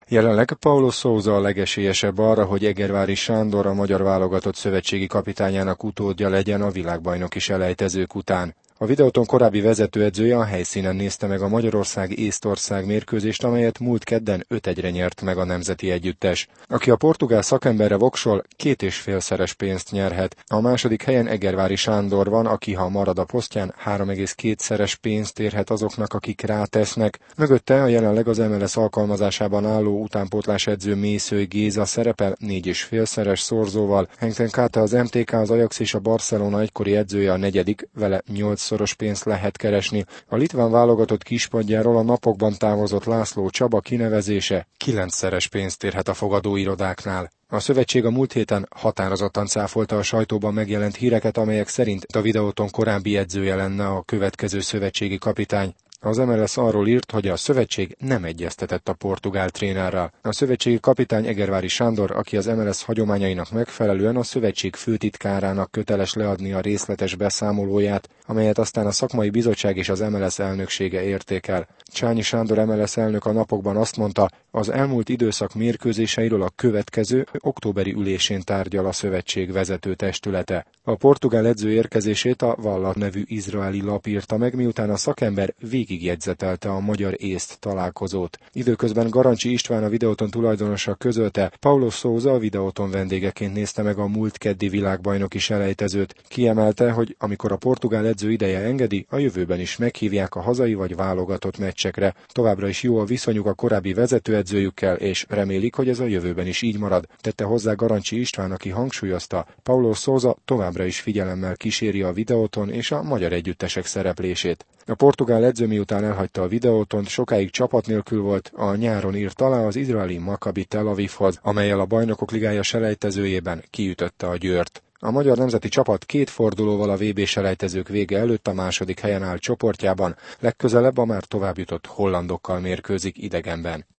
Jelenleg Paulo Sousa a legesélyesebb arra, hogy Egerváry Sándor a magyar válogatott szövetségi kapitányának utódja legyen a világbajnoki selejtezők után. A videóton korábbi vezetőedzője a helyszínen nézte meg a Magyarország-Észtország mérkőzést, amelyet múlt kedden 5-1-re nyert meg a nemzeti együttes. Aki a portugál szakemberre voksol, 2,5-szeres pénzt nyerhet. A második helyen Egerváry Sándor van, aki ha marad a posztján, 3,2-szeres pénzt érhet azoknak, akik rátesznek. Mögötte a jelenleg az MLS alkalmazásában álló utánpótlás edző Mészői Géza szerepel 4,5-szeres szorzóval. Henk Káte az MTK, az Ajax és a Barcelona egykori edzője a negyedik, vele 8-szoros pénzt lehet keresni. A litván válogatott kispadjáról a napokban távozott László Csaba kinevezése 9-szeres pénzt érhet a fogadóirodáknál. A szövetség a múlt héten határozottan cáfolta a sajtóban megjelent híreket, amelyek szerint a videóton korábbi edzője lenne a következő szövetségi kapitány. Az MLS arról írt, hogy a szövetség nem egyeztetett a portugál trénerrel. A szövetségi kapitány Egerváry Sándor, aki az MLS hagyományainak megfelelően a szövetség főtitkárának köteles leadni a részletes beszámolóját, amelyet aztán a szakmai bizottság és az MLS elnöksége értékel. Csányi Sándor MLS elnök a napokban azt mondta, az elmúlt időszak mérkőzéseiről a következő októberi ülésén tárgyal a szövetség vezető testülete. A portugál edző érkezését a Valla nevű izraeli lap írta meg, miután a szakember végigjegyzetelte a magyar-észt találkozót. Időközben Garancsi István, a videóton tulajdonosa közölte, Paulo Sousa a videóton vendégeként nézte meg a múlt keddi világbajnoki selejtezőt. Kiemelte, hogy amikor a portugál edző ideje engedi, a jövőben is meghívják a hazai vagy válogatott meccsekre. Továbbra is jó a viszonyuk a korábbi vezetőedzőjükkel, és remélik, hogy ez a jövőben is így marad. Tette hozzá Garancsi István, aki hangsúlyozta, Paulo Sousa továbbra is figyelemmel kíséri a videóton és a magyar együttesek szereplését. A portugál edző miután elhagyta a videótont, sokáig csapat nélkül volt, a nyáron írt alá az izraeli Maccabi Tel Avivhoz, amellyel a Bajnokok Ligája selejtezőjében kiütötte a Győrt. A magyar nemzeti csapat 2 fordulóval a VB selejtezők vége előtt a második helyen áll csoportjában, legközelebb a már továbbjutott hollandokkal mérkőzik idegenben.